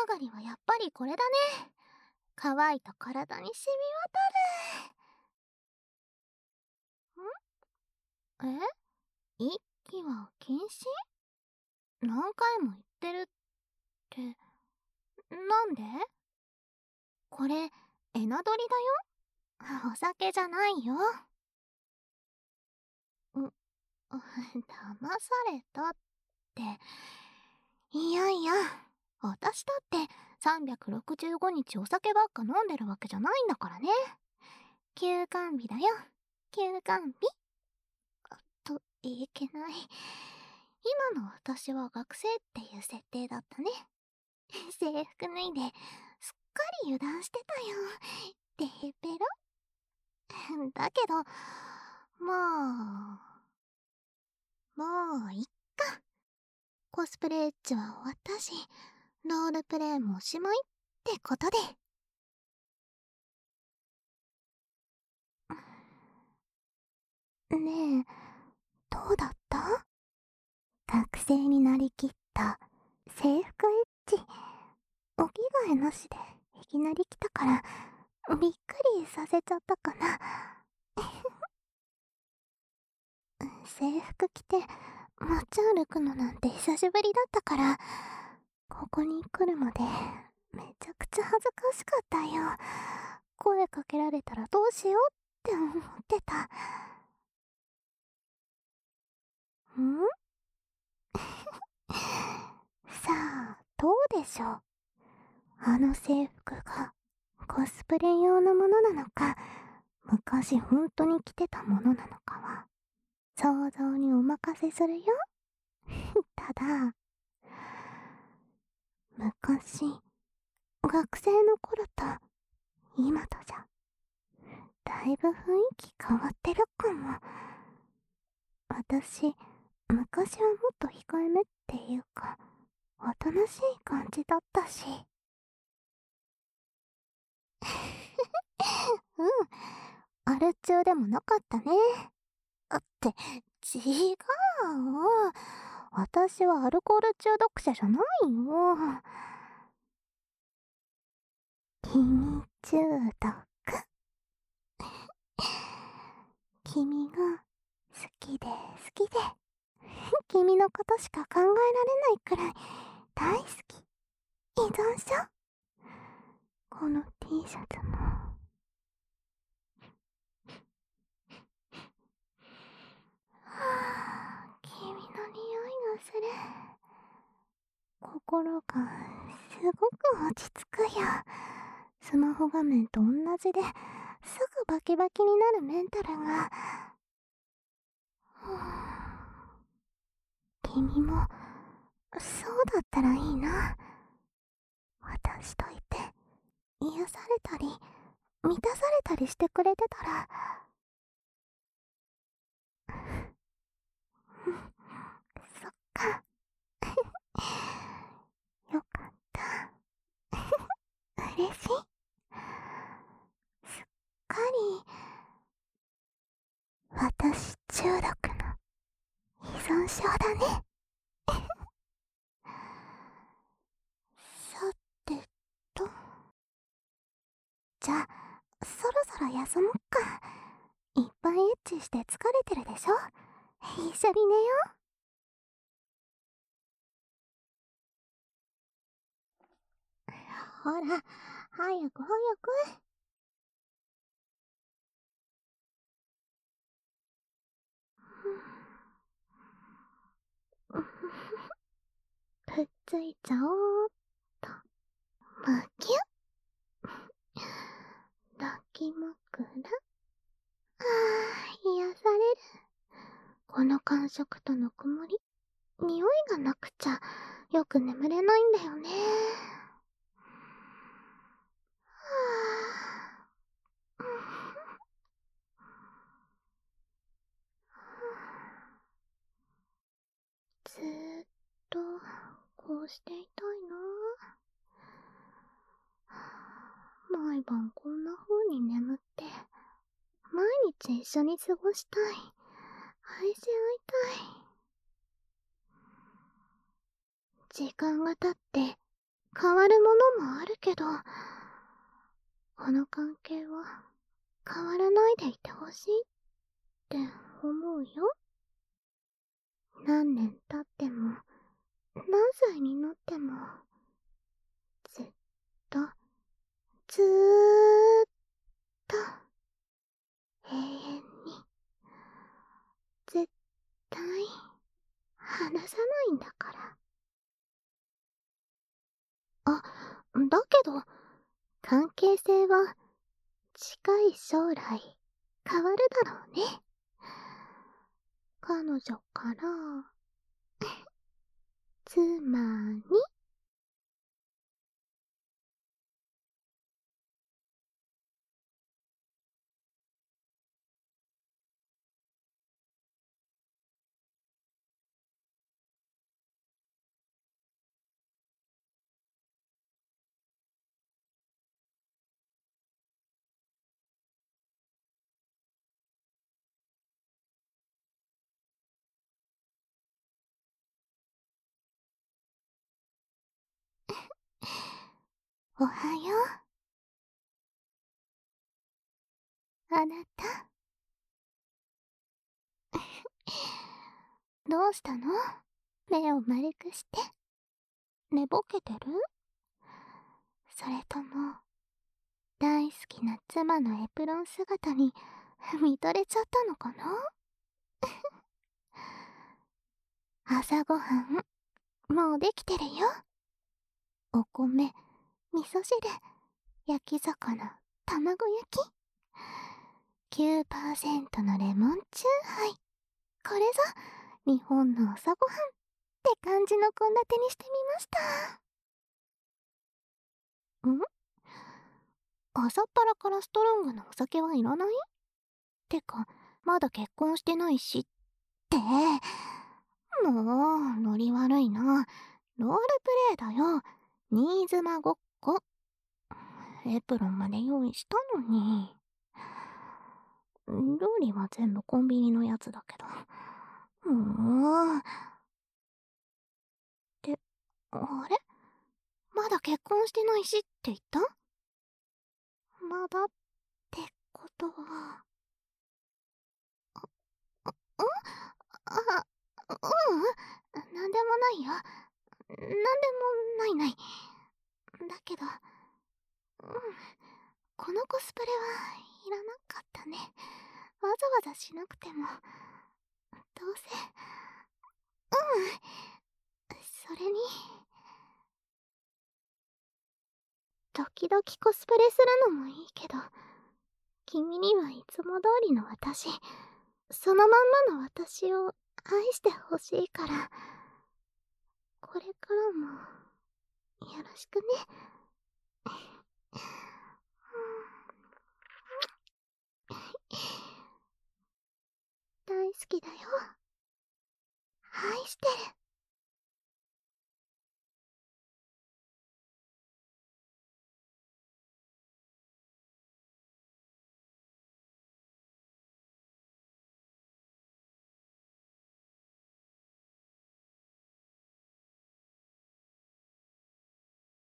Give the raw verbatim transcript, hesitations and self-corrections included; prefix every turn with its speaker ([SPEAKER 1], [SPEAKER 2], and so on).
[SPEAKER 1] 上がりはやっぱりこれだね。乾いた体に染み渡る。ん？え？一気は禁止？何回も言ってるって、なんで？これ、エナドリだよ。お酒じゃないよ。ん、騙されたって。いやいや、私だってさんびゃくろくじゅうごにちお酒ばっか飲んでるわけじゃないんだからね。休館日だよ。休館日。と、いけない。今の私は学生っていう設定だったね。制服脱いで、すっかり油断してたよ。てへぺろ。だけど、まあ、もういっか。コスプレエッジは終わったし、ロールプレイもおしまいってことで。ねえ、どうだった？学生になりきった制服エッジ。お着替えなしでいきなり来たからびっくりさせちゃったかな。制服着て街歩くのなんて久しぶりだったから、ここに来るまでめちゃくちゃ恥ずかしかったよ。声かけられたらどうしようって思ってた。ん？さあ、どうでしょう。あの制服がコスプレ用のものなのか、昔本当に着てたものなのかは、想像にお任せするよ。ただ、昔、学生の頃と今とじゃ、だいぶ雰囲気変わってるかも。私、昔はもっと控えめっていうか、おとなしい感じだったし。うん、アル中でもなかったね。あって、違う。私はアルコール中毒者じゃないよ。君中毒。君が好きで好きで、君のことしか考えられないくらい大好き。依存症。この T シャツも。はぁ、君の匂いがする。心がすごく落ち着くよ。スマホ画面と同じですぐバキバキになるメンタルが。君もそうだったらいいな。私といて癒されたり満たされたりしてくれてたら。そっか。よかった。嬉しい。すっかり私中毒の依存症だね。さてと、じゃあそろそろ休もっか。いっぱいエッチして疲れてるでしょ。一緒に寝よう。ほら、早く早く。くっついちゃおうっと。むきゅ抱き枕。ああ、癒される。この感触とぬくもり、匂いがなくちゃよく眠れないんだよね。はあ、ずーっとこうしていたいな。毎晩こんな風に眠って毎日一緒に過ごしたい。愛し合いたい。時間が経って変わるものもあるけど、この関係は変わらないでいてほしいって思うよ。何年経っても、何歳になっても、ずっと、ずーっと、永遠に、絶対、離さないんだから。あ、だけど、関係性は、近い将来、変わるだろうね。彼女から、妻に、おはよう、あなた。どうしたの？目を丸くして。寝ぼけてる？それとも、大好きな妻のエプロン姿に見とれちゃったのかな？朝ごはん、もうできてるよ。お米、味噌汁、焼き魚、卵焼き。きゅうパーセント のレモンチューハイ。これぞ、日本の朝ごはんって感じの献立にしてみました。ん？朝っぱらからストロングのお酒はいらない？てか、まだ結婚してないしって。もう、ノリ悪いな。ロールプレイだよ。新妻ごっこ。エプロンまで用意したのに。料理は全部コンビニのやつだけど。もう。って、あれ？まだ結婚してないしって言った？まだってことは。あ、ん？あ、ううん。なんでもないよ。なんでもないない。だけど、うん。このコスプレはいらなかったね。わざわざしなくても。どうせ。うん。それに、時々コスプレするのもいいけど、君にはいつも通りの私、そのまんまの私を愛してほしいから、これからも、よろしくね。大好きだよ。愛してる。